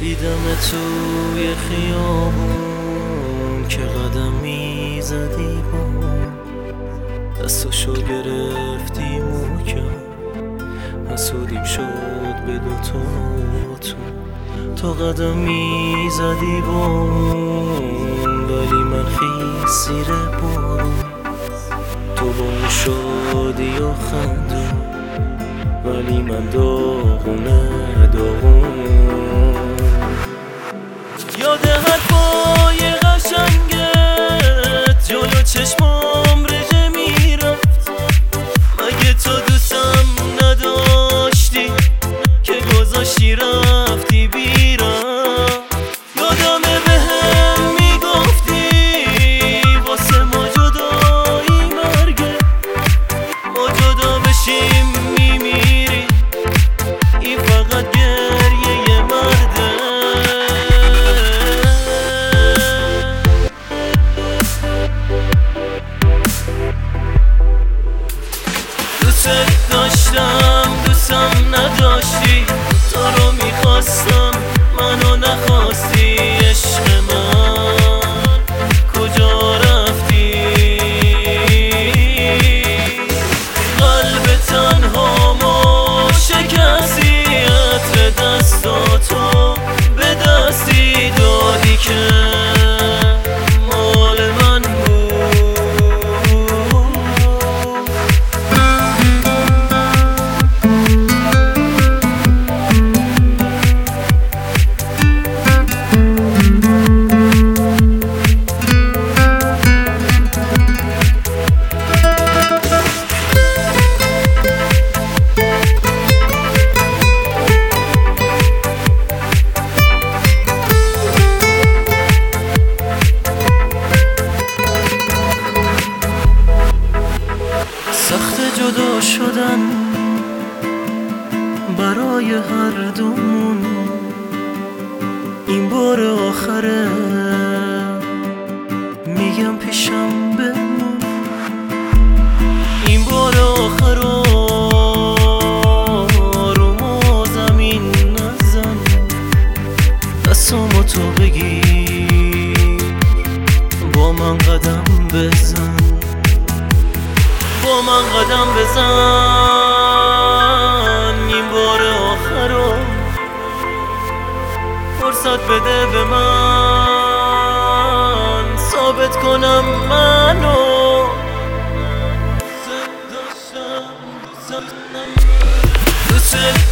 دیدم توی خیابون که قدم میزدی با دستاشو گرفتی محکم، حسودیم شد به دوتاتون. تو قدم میزدی با ولی من خیس زیر بارون. تو با شادی و خنده ولی من داغونه یاد حرفای قشنگت جلو چشمام رژه میرفت. مگه تو دوستم نداشتی که گذاشتی رفتی بیرم؟ یادمه بهم میگفتی واسه ما جدایی مرگه، ما جدا بشیم میمیری، این فقط گریه مرده. دوست داشتم دوستم نداشتی، تو رو میخواستم منو نخواستی. عشق من کجا رفتی؟ قلب تنهامو شکستی، عطر دستاتو به دستی دادی که مال من جدا شدن برای هر دومون، این بار آخره میگم پیشم بمون. این بار آخر رو ما زمین نزن، دستامو تو بگیر با من قدم بزن، با من قدم بزن. این بار آخر رو فرصت بده به من، ثابت کنم منو دوست